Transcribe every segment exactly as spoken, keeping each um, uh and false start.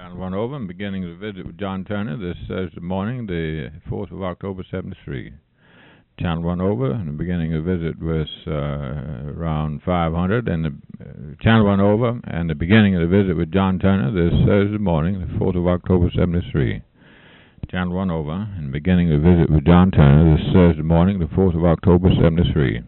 John Von Oven, beginning the visit with John Turner this Thursday morning, the fourth of October, seventy-three. Channel one over, and the beginning of the visit was uh, around five hundred, and the uh, channel one over, and the beginning of the visit with John Turner this Thursday morning, the fourth of October, seventy-three. Channel one over, and the beginning of the visit with John Turner this Thursday morning, the fourth of October, seventy-three.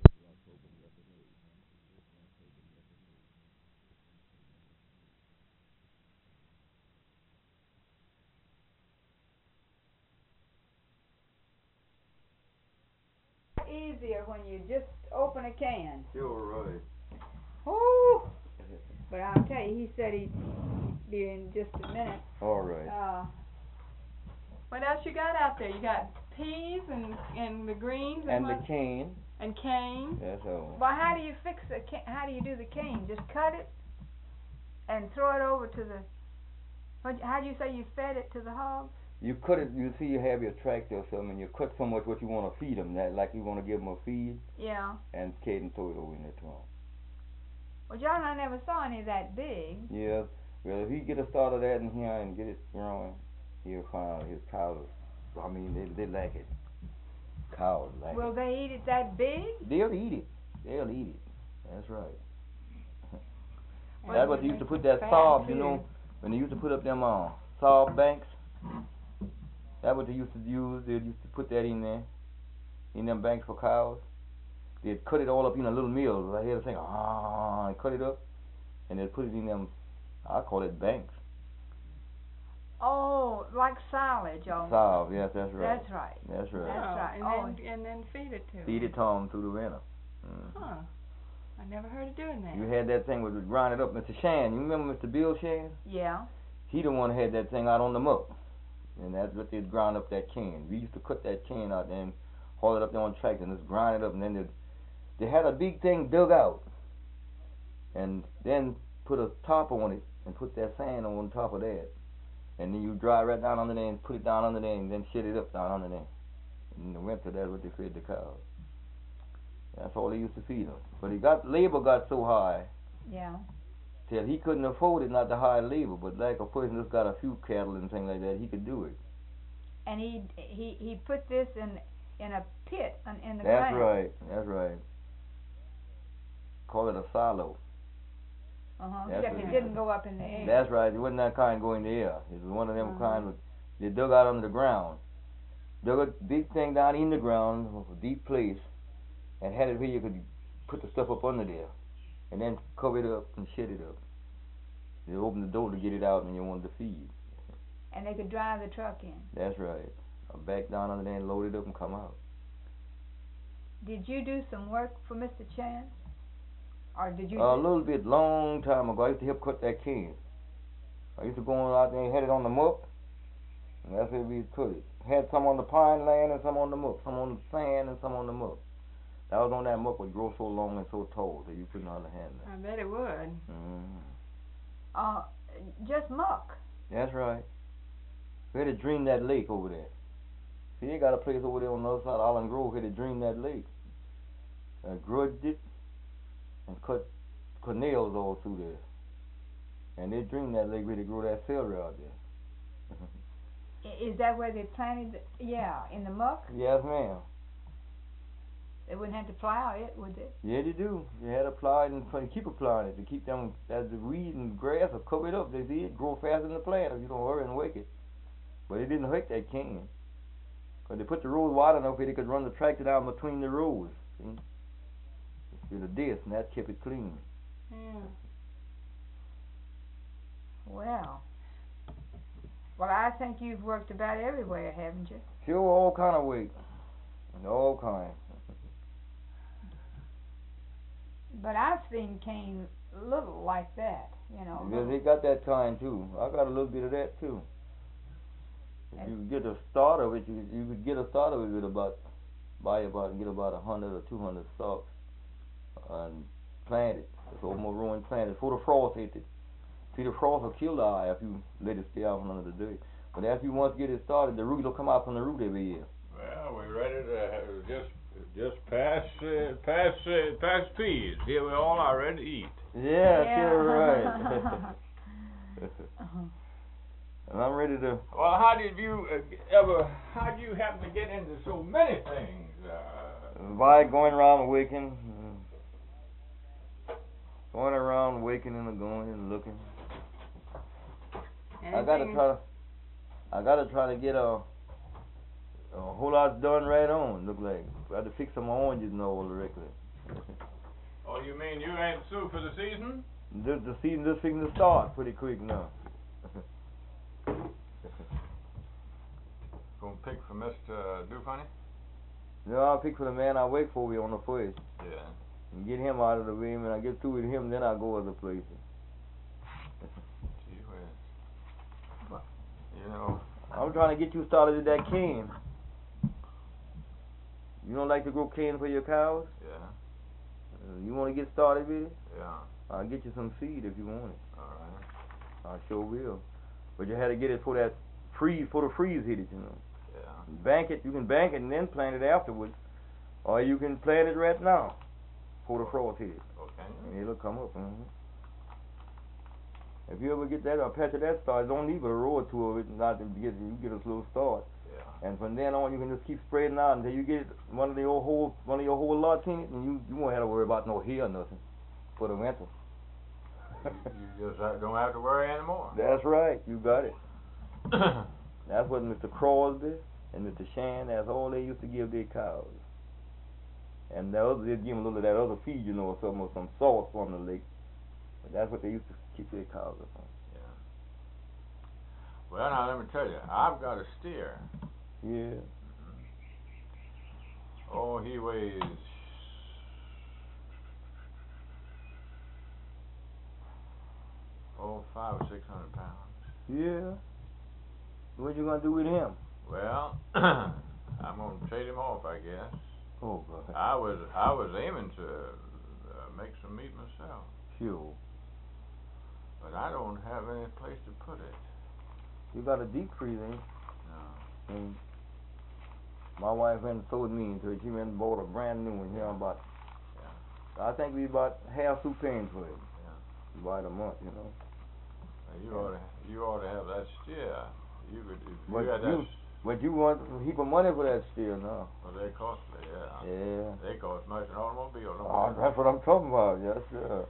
Easier when you just open a can. You're right. Ooh. But I'll tell you, he said he'd be in just a minute. All right. Uh, what else you got out there? You got peas and and the greens and, And the what? cane. And cane. That's all. well, how do you fix the cane? How do you do the cane? Just cut it and throw it over to the. What, how do you say you fed it to the hogs? You cut it. You see, you have your tractor or something, and you cut so much what you want to feed them. That like you want to give them a feed, Yeah. and cane and throw it over in there to them. Well, John, I never saw any that big. Yeah. Well, if he get a start of that in here and get it growing, he'll find his cows. I mean, they they like it. Cows like Will it. they eat it that big? They'll eat it. They'll eat it. That's right. Well, That's what they used to put that sob, you know, when they used to put up them uh, sob banks. That's what they used to use. They used to put that in there, in them banks for cows. They'd cut it all up in a little mill. I hear the thing, ah, and cut it up, and they'd put it in them, I call it banks. Oh, like silage. Oh. Sob, yes, that's right. That's right. That's right. That's Oh, right. And Oh. then and then feed it to Feed them. it to 'em through the winter. Mm. Huh. I never heard of doing that. You had that thing where it would grind it up. Mister Shan, you remember Mister Bill Shan? Yeah. He the one who had that thing out on the muck. And that's what they'd grind up that can. We used to cut that can out and haul it up there on tractor and just grind it up. And then they'd, they had a big thing dug out. And then put a top on it and put that sand on top of that. And then you dry it right down under there and put it down under there and then shit it up down under there. And in the winter, that's what they fed the cows. That's all they used to feed them. But it got, labor got so high Yeah. till he couldn't afford it not to hire labor. But like a person that's got a few cattle and things like that, he could do it. And he he he put this in in a pit on, in the That's ground. right. That's right. Call it a silo. Uh huh. That's Except it right. didn't go up in the air. That's right. It wasn't that kind going in the air. It was one of them Uh-huh. kind of, they dug out under the ground. Dug a big thing down in the ground, a deep place, and had it where you could put the stuff up under there, and then cover it up and shit it up. They opened the door to get it out when you wanted to feed. And they could drive the truck in. That's right. I back down under there and load it up and come out. Did you do some work for Mister Chan? Or did you? A do- little bit, long time ago, I used to help cut that cane. I used to go on out there and had it on the muck, and that's where we cut it. Had some on the pine land and some on the muck, some on the sand and some on the muck. That was on that muck would grow so long and so tall that you couldn't hardly handle it. I bet it would. Mm. Uh, just muck. That's right. We had to dream that lake over there. See, they got a place over there on the other side of Island Grove where they dream that lake. I grudged it and cut, cut nails all through there. And they dream that lake where they grow that celery out there. I- Is that where they planted? The, yeah, in the muck. Yes, ma'am. They wouldn't have to plow it, would they? Yeah, they do. They had to plow it and try to keep applying it to keep them, as the weed and grass are covered up. They see it grow faster than the plant if you don't hurry and wake it. But it didn't hurt that cane. Because they put the rows wide enough where they could run the tractor down between the rows. See? With a disc, and that kept it clean. Yeah. Well. Well, I think you've worked about everywhere, haven't you? Sure, all kind of weight. And all kind. But I've seen cane little like that, you know. Because little- they got that kind too. I got a little bit of that too. If And- you get a start of it, you, you could get a start of it with about, buy about, get about a hundred or two hundred stalks and plant it. It's almost ruined plant it before the frost hit it. See, the frost will kill the eye if you let it stay out from under the dirt. But after you once get it started, the root will come out from the root every year. Well, we're ready to have just just pass uh, pass uh, pass peas. Here we all are ready to eat. Yeah, Yeah. sure right. Uh-huh. And I'm ready to. Well, how did you uh, ever? How did you happen to get into so many things? Uh, By going around waking, uh, going around waking and going and looking. I gotta Anything- try to. I gotta try to get a. A whole lot done right on. Look like I had to fix some oranges and all directly. oh, you mean you ain't through for the season? The, the season just fixing to start pretty quick now. Gonna pick for Mister Dufunny? No, I'll pick for the man I work for on the first. Yeah. And get him out of the way. And when I get through with him, then I'll go other places. Gee whiz. You know. I'm trying to get you started with that cane. You don't like to grow cane for your cows? Yeah. Uh, you want to get started with it? Yeah. I'll get you some seed if you want it. All right. I sure will. But you had to get it for that freeze, for the freeze hit it, you know. Yeah. Bank it, you can bank it and then plant it afterwards. Or you can plant it right now for the frost hit it. Okay. And it'll come up. Mm-hmm. If you ever get that, a patch of that started, don't leave but a row or two of it, not to get, you get a slow start. Yeah. And from then on, you can just keep spreading out until you get one of your whole, one of your whole lots in it, and you, you won't have to worry about no hair or nothing for the winter. you, you just have, don't have to worry anymore. That's right, you got it. That's what Mister Crosby and Mister Shan, that's all they used to give their cows. And the other, they'd give them a little of that other feed, you know, or something, or some salt from the lake. But that's what they used to keep their cows up on. Yeah. Well, now let me tell you, I've got a steer. Yeah. Oh, he weighs oh five or six hundred pounds. Yeah. What you gonna do with him? Well, I'm gonna trade him off, I guess. Oh, God. I was I was aiming to uh, make some meat myself, Sure. but I don't have any place to put it. You got a deep freeze, ain't you? No. And my wife went and sold me into it. She went and bought a brand new one here about, Yeah. I think we about half two paying for it. Yeah. About a month, you know. Now, you ought to you ought to have that steer. You could if But you had you, that. but you want a heap of money for that steer now. Well, they're costly, yeah. Yeah. They cost much an automobile. Don't Oh, they? that's what I'm talking about. Yes, sir.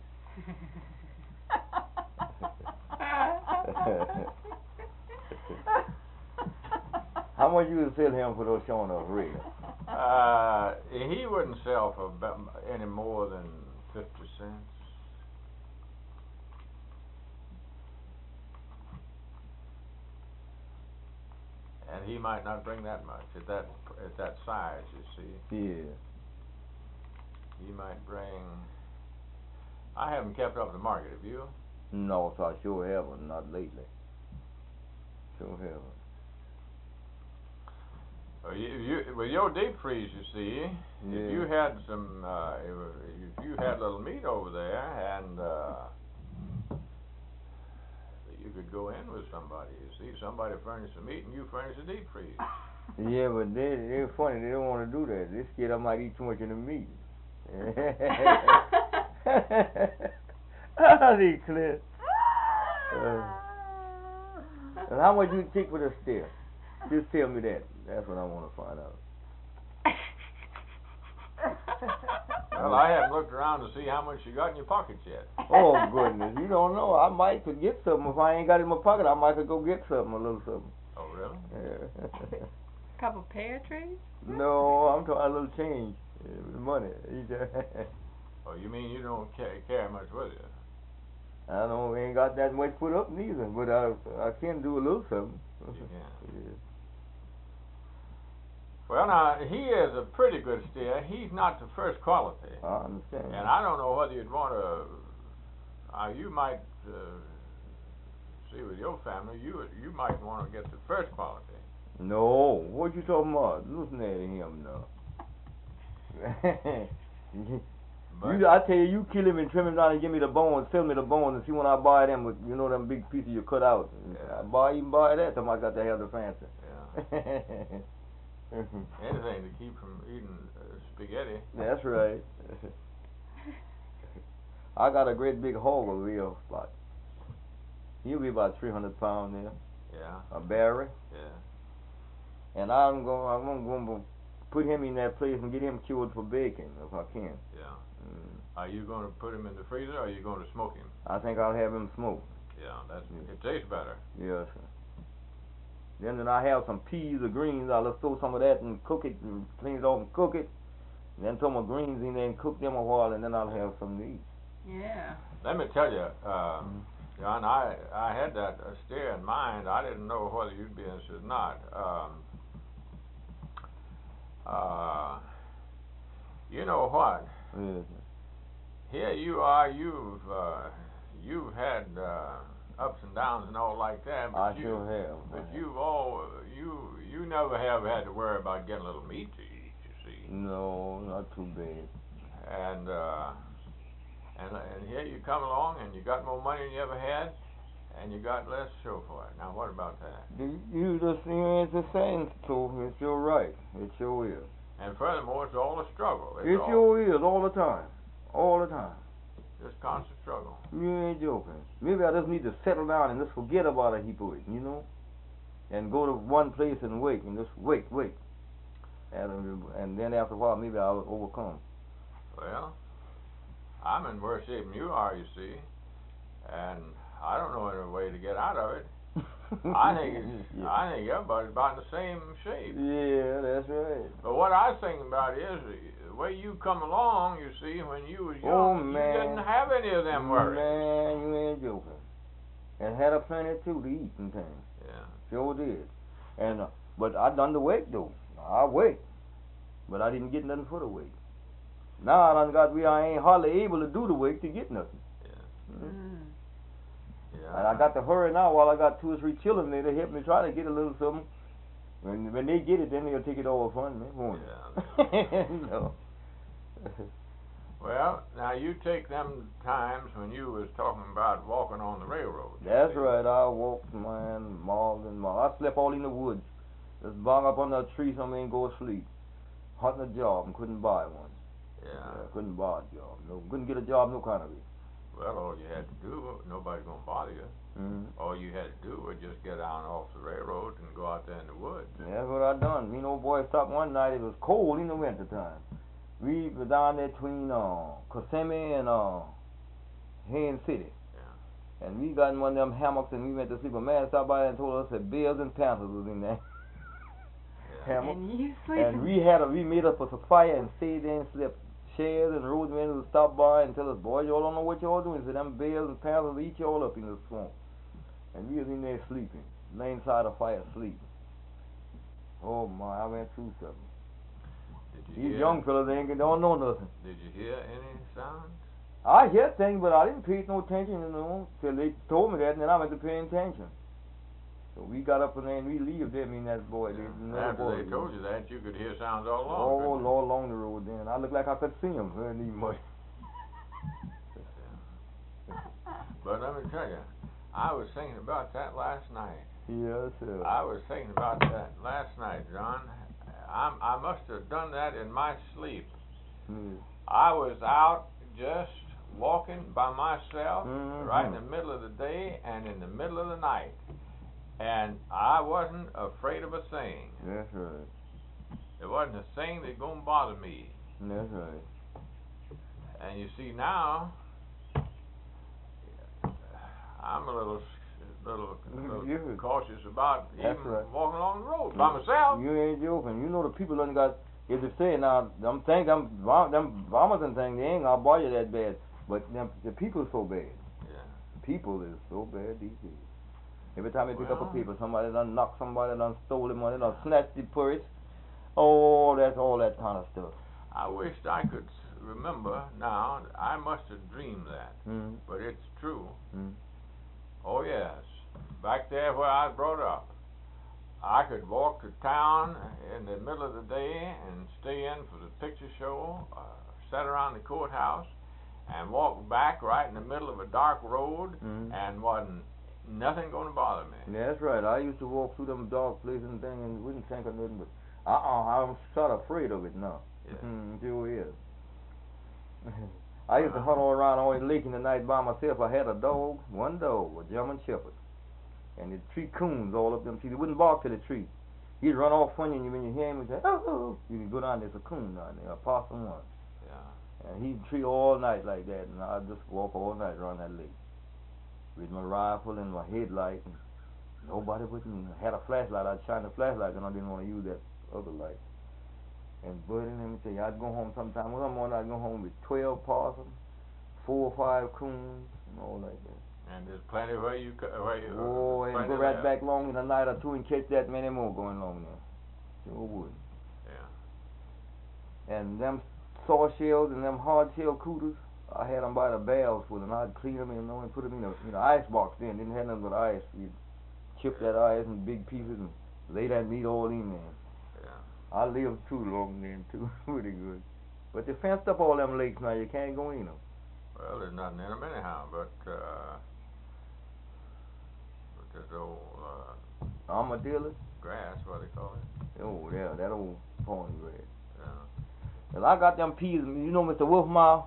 How much you would sell him for those showing up red? Uh, he wouldn't sell for about any more than fifty cents. And he might not bring that much at that at that size. You see, Yeah. he might bring. I haven't kept up the market. Have you? No, so I sure haven't. Not lately. Sure haven't. Well, you, you, with your deep freeze, you see, Yeah. if you had some, uh, if, if you had a little meat over there, and uh, you could go in with somebody. You see, somebody furnish the meat, and you furnish the deep freeze. Yeah, but they they're funny. They don't want to do that. They're scared I might eat too much of the meat. See, Cliff. Uh, and how much you take for the steer? Just tell me that. That's what I want to find out. Well, I haven't looked around to see how much you got in your pockets yet. Oh goodness, you don't know. I might could get something if I ain't got it in my pocket. I might could go get something, a little something. Oh, really? Yeah. Couple pear trees? No, I'm talking a little change, uh, money. Oh, you mean you don't ca- carry much with you? I don't ain't got that much put up neither, but I I can do a little something. You can. Yeah. Well, now, he is a pretty good steer. He's not the first quality. I understand. And I don't know whether you'd want to, uh, you might, uh, see with your family, you you might want to get the first quality. No, what you talking about? Listen at him now. But, you, I tell you, you kill him and trim him down and give me the bones, sell me the bones, and see when I buy them, with, you know them big pieces you cut out. Yeah. I buy even buy that, time I got to have the fancy. yeah. Anything to keep from eating uh, spaghetti. That's right. I got a great big hog over here, about, he'll be about three hundred pounds there. Yeah. a Barry, Yeah. and I'm going I'm going to put him in that place and get him cured for bacon if I can. Yeah. Mm. Are you going to put him in the freezer, or are you going to smoke him? I think I'll have him smoked. Yeah, that's Yeah. it tastes better. Yes, sir. Then then I have some peas or greens. I'll just throw some of that and cook it and clean it off and cook it. And then throw my greens in there and cook them a while, and then I'll have some to eat. Yeah. Let me tell you, uh, Mhm. John, I I had that uh, steer in mind. I didn't know whether you'd be interested or not. Um, uh, you know what? Yes, sir. Here you are. You've uh, you've had uh, ups and downs and all like that. But I you, sure have. But I have. you've all you you never have had to worry about getting a little meat to eat. You see. No, not too bad. And uh, and and here you come along and you got more money than you ever had, and you got less to show for it. Now what about that? You, you just you know, it's the same, too. It's your right. It sure is. And furthermore, it's all a struggle. It's It all sure is all the time, all the time. just constant struggle. You ain't joking. Maybe I just need to settle down and just forget about a heap of it, you know, and go to one place and wait and just wait, wait, and and then after a while maybe I'll overcome. Well, I'm in worse shape than you are, you see, and I don't know any way to get out of it. I think it's, yeah. I think everybody's about in the same shape. Yeah, that's right. But what I was thinking about is the way you come along. You see, when you was young, Oh, you man. didn't have any of them worries. Man, you ain't joking. And had a plenty too to eat and things. Yeah. Sure did. And uh, but I done the weight though. I weight, but I didn't get nothing for the weight. Now I done got we I ain't hardly able to do the weight to get nothing. Yeah. Mhm. Mm. Yeah. And I got to hurry now while I got two or three children there to help me try to get a little something. When when they get it, then they'll take it all from me, won't Yeah. they? No. Well, now you take them times when you was talking about walking on the railroad. you That's see. right. I walked, man, miles and miles. I slept all in the woods. Just bung up under a tree somewhere and go to sleep. Hunting a job and couldn't buy one. Yeah. Yeah, couldn't buy a job. No, couldn't get a job no kind of way. Well, all you had to do, nobody's gonna bother you. Mm-hmm. All you had to do was just get down off the railroad and go out there in the woods. That's what I done. Me and old boy stopped one night. It was cold in the winter time. We were down there between uh, Kissimmee and uh, Haines City. Yeah. And we got in one of them hammocks and we went to sleep. A man stopped by and told us that bears and panthers was in there. Yeah. Hammock. And you sleep. And we had a, we made up a fire and stayed there and slept. Shares and roadmen would stop by and tell us, boy, y'all don't know what y'all doing. So them bears and panthers will eat y'all up in the swamp. And we was in there sleeping, laying side of fire sleeping. Oh my, I went through something. Did you These hear, young fellas ain't don't know nothing. Did you hear any sounds? I hear things, but I didn't pay no attention, you know, till they told me that, and then I went to pay attention. So we got up and then we leave them in that boy. They, Yeah. After they told you that, you could hear sounds all along. Oh, couldn't you? Lord, along the road then. I looked like I could see them. I didn't need much. But let me tell you, I was thinking about that last night. Yes, sir. I was thinking about that last night, John. I'm, I must have done that in my sleep. Mm. I was out just walking by myself Mhm. right in the middle of the day and in the middle of the night. And I wasn't afraid of a thing. That's right. There wasn't a thing that's going to bother me. That's right. And you see now, I'm a little, little, little Yeah. cautious about That's even right. walking along the road by myself. You ain't joking. You know the people done got, as they say now, them things, them, vom- them vomiting thing, they ain't gonna bother you that bad. But them, the people so bad. Yeah. People is so bad these days. Every time they pick up a Well. paper, somebody done knock somebody, done stole the money, done snatched the purse. Oh, that's all that kind of stuff. I wished I could s- remember now. I must have dreamed that, Mm. but it's true. Mm. Oh yes, back there where I was brought up, I could walk to town in the middle of the day and stay in for the picture show, uh, sit around the courthouse, and walk back right in the middle of a dark road, Mm. and wasn't nothing going to bother me. That's right. I used to walk through them dark places and things and wouldn't think of nothing, but uh-uh, I'm sort of afraid of it now. Yeah. Mm, sure is. I used to hunt all around on the lake in the night by myself. I had a dog, one dog, a German Shepherd. And the tree coons all up them trees. He wouldn't bark to the tree. He'd run off funny, and when you hear him, he'd say, oh, oh, oh. You can go down, there's a coon down there, a possum one. Yeah. And he'd tree all night like that, and I'd just walk all night around that lake with my rifle and my headlight, and nobody but me. I had a flashlight, I'd shine the flashlight, and I didn't want to use that other light. And Buddy, let me tell you, I'd go home sometime. One morning I'd go home with twelve possums, four or five coons, and all like that. And there's plenty where you co- where you. Oh, and go right back long in the night or two and catch that many more going along there. Sure would. Yeah. And them saw shells and them hard shell cooters, I had them by the barrels with them. I'd clean them, you know, and put them in the, in the ice box then. Didn't have nothing but ice. You'd chip that ice in big pieces and lay that meat all in there. I lived too long then too, pretty good. But they fenced up all them lakes now. You can't go in them. Well, there's nothing in them anyhow, but uh, but this old uh, Armadillo. grass, what they call it. Oh yeah, that old pony grass. Yeah. Well, I got them peas. You know Mister Wolfmile?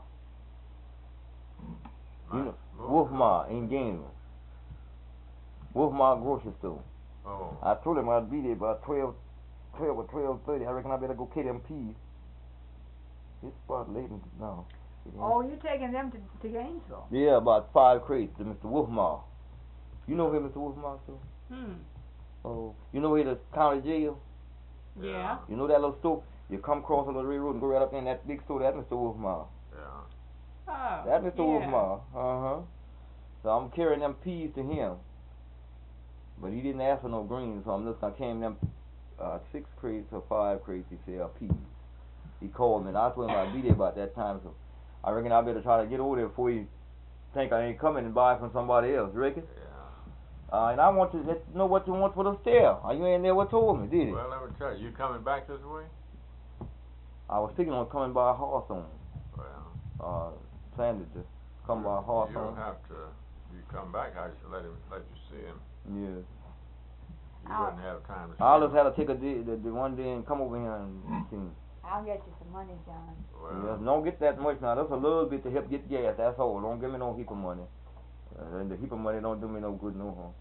You know Wolfmile in Gainesville. Wolfmile grocery store. Oh. I told him I'd be there about twelve. twelve or twelve thirty. I reckon I better go get them peas. It's about late now. Oh, you taking them to, to Gainesville? Yeah, about five crates to Mister Wolfmile. You know where Mister Wolfmile is? Hmm. Oh, you know where the county jail? Yeah. You know that little store? You come across the little railroad and go right up there in that big store. That's Mister Wolfmile. Yeah. Oh. That's Mister Yeah. Wolfmile. Uh huh. So I'm carrying them peas to him. But he didn't ask for no greens, so I'm just gonna carry them. Uh, six crates or five crates, he said, of peas. He called me, and I told him I'd be there about that time, so I reckon I better try to get over there before he think I ain't coming and buy from somebody else, reckon? Yeah. Uh, and I want to let you know what you want for the stair. Are you ain't never told me, did he? Well, let me tell you, you coming back this way? I was thinking on coming by Hawthorne. Well. Uh, planned to come you, by Hawthorne. You'll have to, if you come back, I should let him, let you see him. Yeah. You I'll, wouldn't have time to see I'll him. just have to take a day, the, the one day and come over here and see him. I'll get you some money, John. Well, Yeah, don't get that much now. Just a little bit to help get gas. That's all. Don't give me no heap of money. Uh, and the heap of money don't do me no good no harm.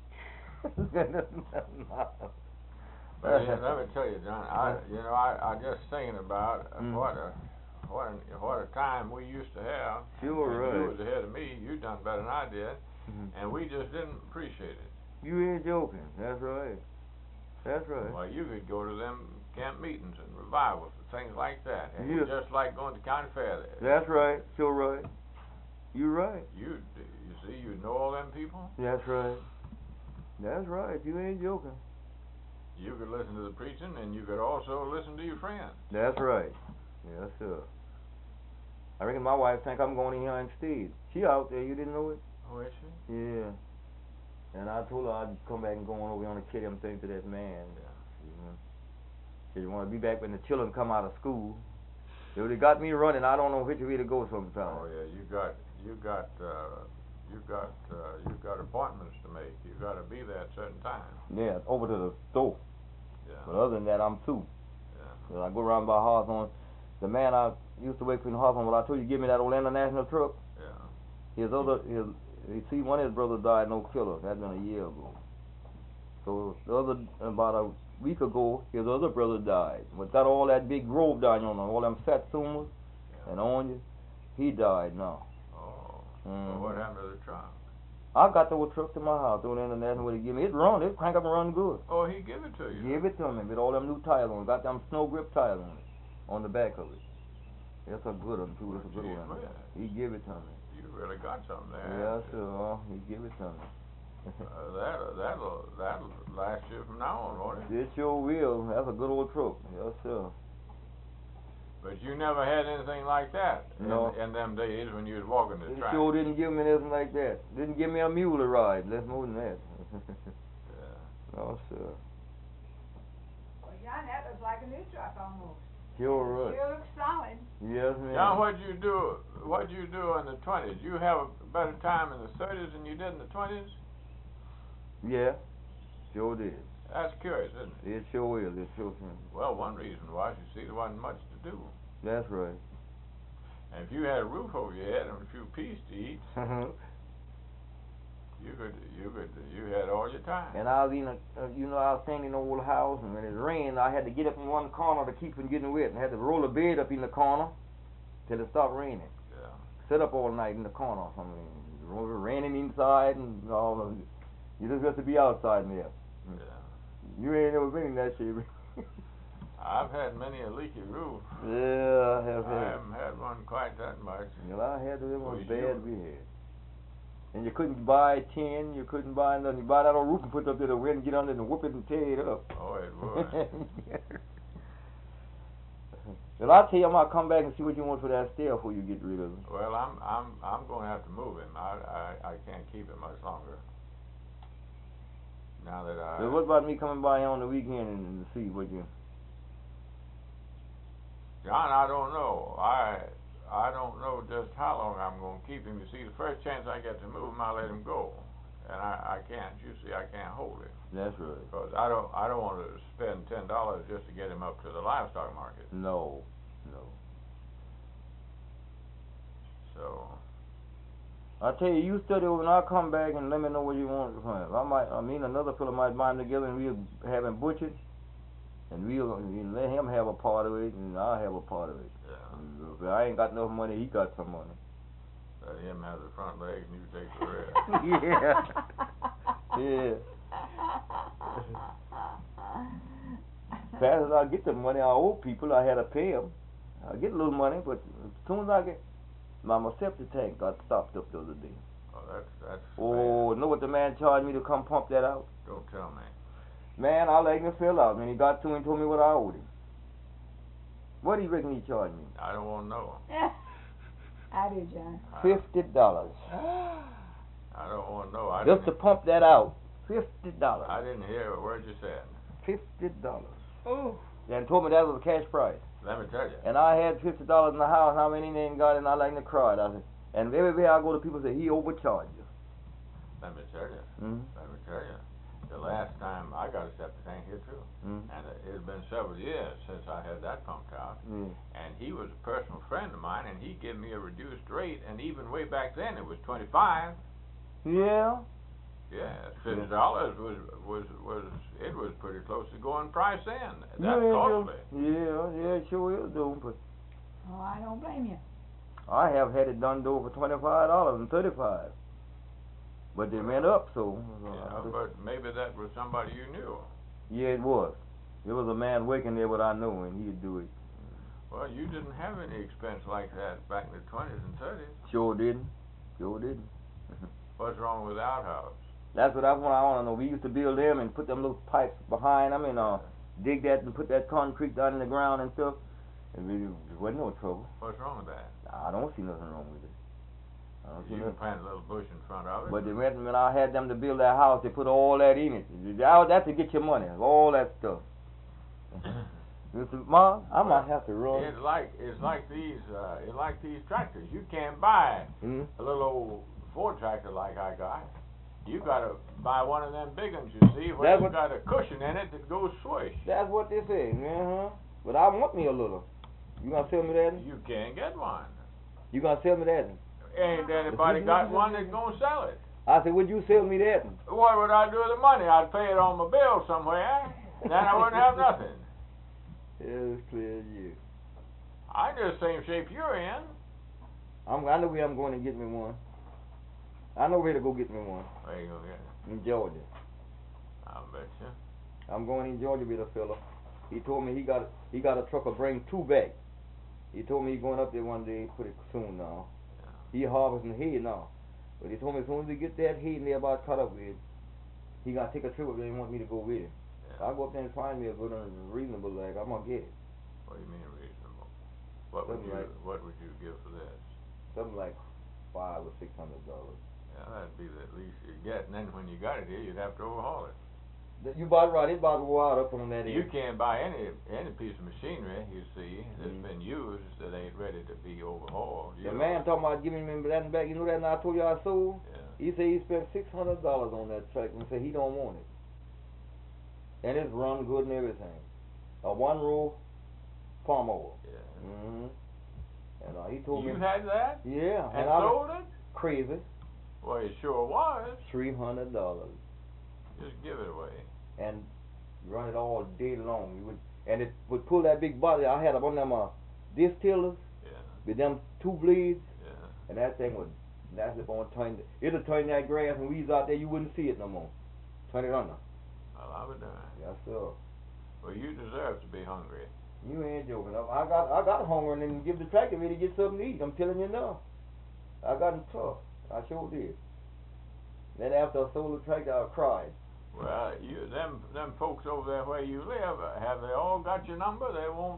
but yeah, let me tell you, John. I, you know, I, I just thinking about uh, Mm. what a, what a, what a time we used to have. Sure, and right. You was ahead of me. You done better than I did, Mhm. and we just didn't appreciate it. You ain't joking. That's right. That's right. Well, you could go to them camp meetings and revivals and things like that, and Yeah. it's just like going to county fair there. That's right. Sure right. You right. You you see, you know all them people. That's right. That's right. You ain't joking. You could listen to the preaching, and you could also listen to your friends. That's right. Yes, sir. I reckon my wife think I'm going in here instead. She out there. You didn't know it? Oh, is she? Yeah. And I told her I'd come back and go on over here and carry them things to that man. Yeah. You know. She want to be back when the children come out of school. They would have got me running. I don't know which way to go sometimes. Oh yeah, you got you got uh, you got uh, you got appointments to make. You got to be there at certain times. Yeah, over to the store. Yeah. But other than that, I'm through. Yeah. So I go around by Hawthorne. The man I used to work for in Hawthorne, well, I told you, give me that old international truck. Yeah. His other, his, you see, one of his brothers died in Oak Killer. That's been a year ago. So the other, about a week ago, his other brother died. But got all that big grove down on him, all them satsumas Yeah. and onions. He died now. Oh. Mhm. Well, what happened to the truck? I got the old truck to my house, doing the international way to give me. It run, it crank up and run good. Oh, he give it to you. Give it to me with all them new tires on it. Got them snow grip tires on it, on the back of it. That's a good one too. That's a good Gee one. whiz. He give it to me. You really got something there. Yes, sir. He give it to me. Uh, that that'll that'll last you from now on, won't it? It sure will. That's a good old truck. Yes, sir. But you never had anything like that No. in, in them days when you was walking the It track. sure didn't give me nothing like that. Didn't give me a mule to ride. Less more than that. Yeah. No, sir. Well, John, that looks like a new truck almost. Sure right. Sure looks solid. Yes, ma'am. John, what'd you do? What'd you do in the twenties? You have a better time in the thirties than you did in the twenties? Yeah. Sure did. That's curious, isn't it? It sure is. It sure is. Well, one reason was you see there wasn't much to do, That's right. and if you had a roof over your head and a few peas to eat, you could, you could, you had all your time. And I was in a, uh, you know, I was staying in an old house, and when it rained, I had to get up in one corner to keep from getting wet, and I had to roll a bed up in the corner till it stopped raining. Yeah. Sit up all night in the corner. I mean, it was raining inside and all of it. You just got to be outside there. Yeah. You ain't never been in that shit. I've had many a leaky roof. Yeah, I have I had. haven't had one quite that much. You know, I had them Well, ones you- bad we had. And you couldn't buy tin, you couldn't buy nothing. You buy that old roof and put it up there, the wind get under it and whoop it and tear it up. Oh, it would. Well, I'll tell you, I'm gonna come back and see what you want for that stair before you get rid of it. Well, I'm, I'm, I'm going to have to move him. I, I, I can't keep it much longer. Now that I. So what about me coming by here on the weekend and, and see what you? John, I don't know. I I don't know just how long I'm going to keep him. You see, the first chance I get to move him, I let him go, and I, I can't. You see, I can't hold him That's right. because I don't I don't want to spend ten dollars just to get him up to the livestock market. No, no. So I tell you, you study when I come back and let me know what you want to find. I might, I mean, another fellow might bind together and we'll have him butchered, and we'll, we'll let him have a part of it, and I'll have a part of it. yeah, If I ain't got enough money, he got some money. let him have the front legs and you take the rest. Yeah. Yeah. Fast as I get the money, I owe people. I had to pay them. I get a little money, but as soon as I get my, my septic tank got stopped up the other day. Oh, that's that's. Oh, know what the man charged me to come pump that out? bad. Don't tell me. Man, I let him fill out. When he got to him and told me what I owed him. What do you reckon he charged me? I don't want to know. I do, John. I- Fifty dollars. I don't want to know. I Just to didn't, pump that out. Fifty dollars. I didn't hear a word you said. Fifty dollars. Ooh. And told me that was a cash price. Let me tell you. And I had fifty dollars in the house. How many they ain't got it? And I like to cry. I said, and everywhere I go to people say he overcharged you. Let me tell you. Mm-hmm. Let me tell you. The last time I got a septic tank here too, Mm-hmm. and it had been several years since I had that pumped out. Mm. And he was a personal friend of mine, and he gave me a reduced rate. And even way back then, it was twenty-five. Yeah. Yeah, fifty dollars was was was it was pretty close to going price in. That's yeah, costly. Yeah, yeah, it sure is, though. But Oh, I don't blame you. I have had it done though for twenty-five dollars and thirty-five. But they went up, so. uh, Yeah, I just- but maybe that was somebody you knew. yeah, it was. It was a man working there, what I know, and he'd do it. Well, you didn't have any expense like that back in the twenties and thirties. Sure didn't. Sure didn't. What's wrong with outhouse? That's what I want. I want to know. We used to build them and put them little pipes behind them and uh, dig that and put that concrete down in the ground and stuff. And we, there wasn't no trouble. What's wrong with that? I don't see nothing wrong with it. I don't see You nothing. can plant a little bush in front of it. But they went, when I had them to build that house, they put all that in it. That- That's to get your money, all that stuff. Mister Mom, I might have to run. It's like it's like these uh, it's like these tractors. You can't buy Hmm? a little old Ford tractor like I got. You gotta buy one of them big ones, you see, where That's it's what- got a cushion in it that goes swoosh. That's what they say, uh-huh. But I want me a little. You gonna sell me that? You can't get one. You gonna sell me that? Ain't anybody got one that's gonna sell it. I said, would you sell me that? What would I do with the money? I'd pay it on my bill somewhere. Then I wouldn't have nothing. Yeah, it's clear as you. I'm just the same shape you're in. I'm, I know where I'm going to get me one. I know where to go get me one. Where you gonna get it? In Georgia. I'll bet you. I'm going in Georgia with a fella. He told me he got he got a truck of bring two back. He told me he going up there one day, put it soon now. He harvesting hay now. But he told me as soon as we get that hay and they about cut up with, he gotta take a trip up there and want me to go with him. Yeah. I'll go up there and find me a good and reasonable like I'm gonna get it. What do you mean reasonable? What would Something you like- What would you give for this? Something like five or six hundred dollars. Yeah, that'd be the least you'd get. And then when you got it here, you'd have to overhaul it. You about right, it about to go out up on that You end. can't buy any any piece of machinery you see that's Mhm. been used that ain't ready to be overhauled. You The know? man talking about giving me that back, you know that I told you I sold? Yeah. He said he spent six hundred dollars on that tractor and said he don't want it. And it's run good and everything. A one row palm oil. Yeah. Mm-hmm. And uh, he told You me, had that yeah, and I was sold it? crazy. Well, it sure was. Three hundred dollars. Just give it away. And run it all day long. You would, and it would pull that big body. I had one of them uh, disc tillers Yeah. with them two blades, Yeah. and that thing would, that's it on turn. It'll turn that grass and weeds out there. You wouldn't see it no more. Turn it under. Well, I would do. Yes, sir. Well, you deserve to be hungry. You ain't joking. I got I got hunger and then give the tractor ready to get something to eat. I'm telling you now. I got tough. I sure did. Then after I sold the tractor, I cried. Well, you them them folks over there where you live, uh, have they all got your number? They won't.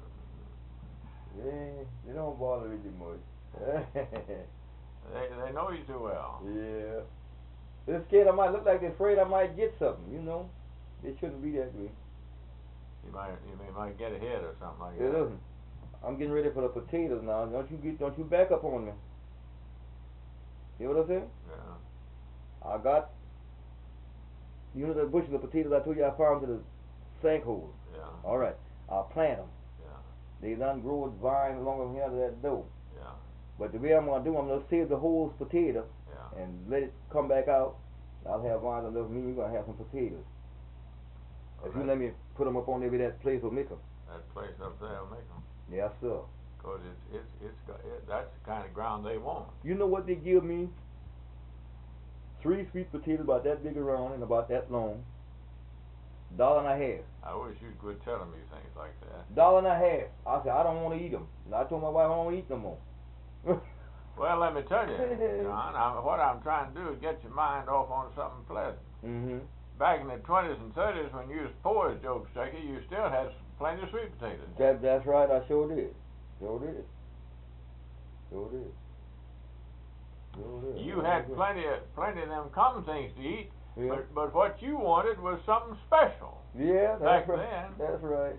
Yeah, they don't bother with you much. They they know you too well. Yeah. They're scared I might look like they're afraid I might get something, you know. They shouldn't be that way. You might you may, might get ahead or something like It that. isn't. I'm getting ready for the potatoes now. Don't you get don't you back up on me. You know what I'm saying? Yeah. I got, you know the bushel of potatoes I told you I found to the sinkhole. Yeah. All right, I'll plant them. Yeah. They done grow a vine along over here to that door. Yeah. But the way I'm gonna do, I'm gonna save the whole potato Yeah. and let it come back out. I'll have vines enough. Me, you're gonna have some potatoes. Well, If you that- let me put them up on there, with that place will make them. That place up there will make them. Yes, sir. Cause it's it's it's got it, that's the kind of ground they want. You know what they give me? Three sweet potatoes about that big around and about that long. Dollar and a half. I wish you'd quit telling me things like that. Dollar and a half. I said I don't want to eat them. And I told my wife I don't want to eat no more. Well, let me tell you, John. I'm, what I'm trying to do is get your mind off on something pleasant. Mhm. Back in the twenties and thirties, when you was poor as Joe Stecky, you still had plenty of sweet potatoes. That that's right. I sure did. Sure did. Sure did. Sure did. You had plenty of plenty of them common things to eat, Yeah. but but what you wanted was something special. Yeah, back that's right. then. That's right.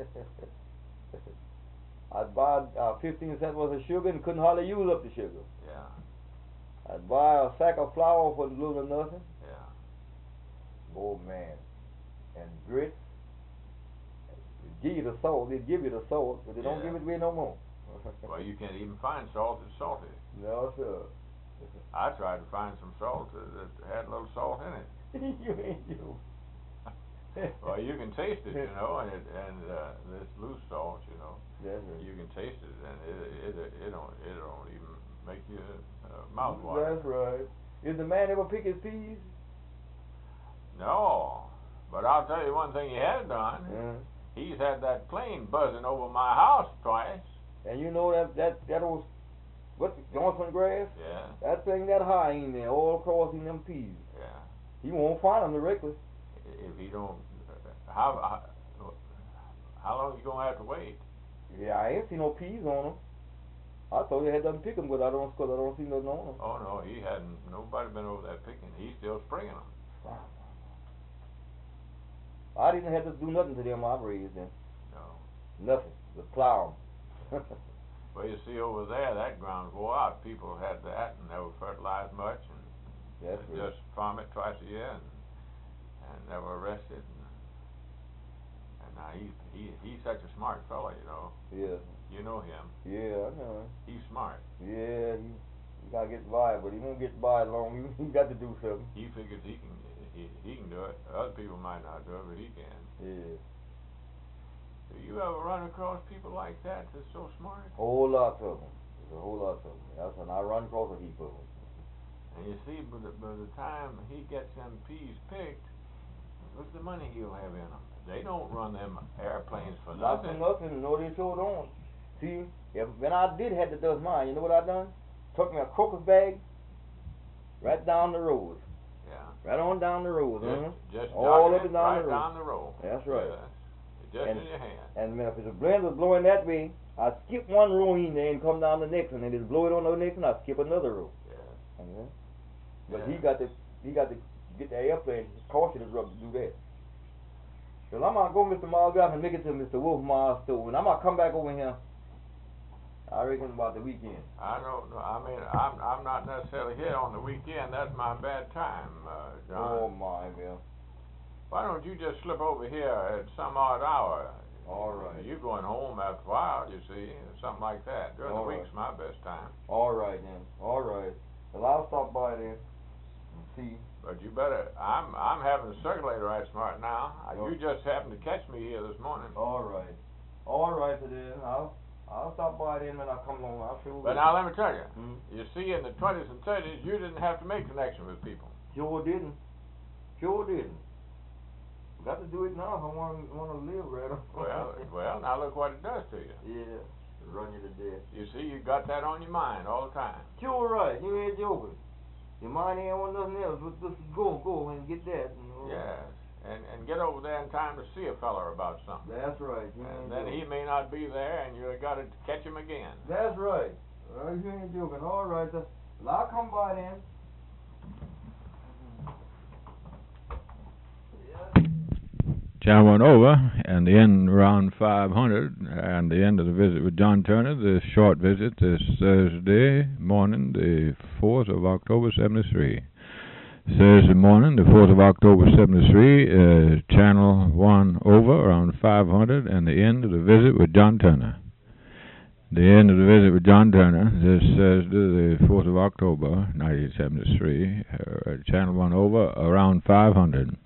I'd buy uh, fifteen cents worth of sugar and couldn't hardly use up the sugar. Yeah, I'd buy a sack of flour for little or nothing. yeah. Oh man. And grits. They'd give you the salt. They'd give you the salt, but they don't Yeah. give it away no more. Well, you can't even find salt that's salty. No, sir. I tried to find some salt that, that had a little salt in it. You ain't you. Well, you can taste it, you know, and it, and uh, this loose salt, you know, That's right. you can taste it, and it it it don't it don't even make you uh, mouth water. That's right. Did the man ever pick his peas? No, but I'll tell you one thing he has done. Yeah. He's had that plane buzzing over my house twice. And you know that that that old what's the Johnson grass? Yeah, That thing that high in there, all across in them peas. yeah. He won't find them directly. If he don't, how how, how long you gonna have to wait? Yeah, I ain't seen no peas on them. I thought they had done pick them, but I don't, cause I don't see nothing on them. Oh no, he hadn't. Nobody been over there picking. He's still springing them. I didn't have to do nothing to them I raised them. No. Nothing. Just plow them. Well, you see over there, that ground wore out. People had that and never fertilized much, and That's they right. just farm it twice a year and, and never rest it. And, and now he's he he's such a smart fella, you know. Yeah. You know him. Yeah, I know. He's smart. Yeah, he, he gotta get by, but he won't get by long. He, he got to do something. He figures he can he he can do it. Other people might not do it, but he can. Yeah. Do you ever run across people like that that's so smart? Whole lot of them. There's a whole lot of them. That's when I run across a heap of them. And you see, by the, by the time he gets them peas picked, look at the money he'll have in them. They don't run them airplanes for Not for nothing. nothing. No, they sure don't. See, if when I did have to dust mine, you know what I done? Took me a crocus bag, right down the road, Yeah. right on down the road. Just, huh? just All jogging up it and down right the road. down the road. That's right. Yes. Just And- in your hand. And when if the blend was blowing that way, I skip one row in there and come down the next one, and just blow it on the next one. I skip another row. Yeah. Mhm. But Yeah. he got to he got to get the airplane cautious rub to do that. So I'm gonna go, Mister Miles, out and make it to Mister Wolf Miles store, and I'm gonna come back over here. I reckon about the weekend. I don't know. I mean, I'm I'm not necessarily here on the weekend. That's my bad time, uh, John. Oh my, man. Why don't you just slip over here at some odd hour? All right. You're going home after a while, you see, something like that. During All the right. week's my best time. All right then. All right. Well, I'll stop by there and see. But you better, I'm I'm having a circulator right smart now. Uh, Oh. You just happened to catch me here this morning. All right. All right, so then I'll I'll stop by then when I come along. I'll show But now let me tell you, Hmm? you see, in the twenties and thirties, you didn't have to make connection with people. Sure didn't. Sure didn't. Got to do it now if I want to want to live right. Well, well, now look what it does to you. Yeah, run you to death. You see, you got that on your mind all the time. Sure right. You ain't joking. Your mind ain't on nothing else. But just go, go and get that. You know? Yes, and and get over there in time to see a feller about something. That's right. You And ain't then joking. he may not be there, and you got to catch him again. That's right. Uh, you ain't joking. All right. So, well, I'll come by then. John went over, and the end around five hundred, and the end of the visit with John Turner, this short visit this Thursday morning, the fourth of October, seventy-three. Thursday morning, the fourth of October, seventy-three, uh, channel one over, around five hundred, and the end of the visit with John Turner. The end of the visit with John Turner, this Thursday, the fourth of October, nineteen seventy-three, uh, channel one over, around five hundred.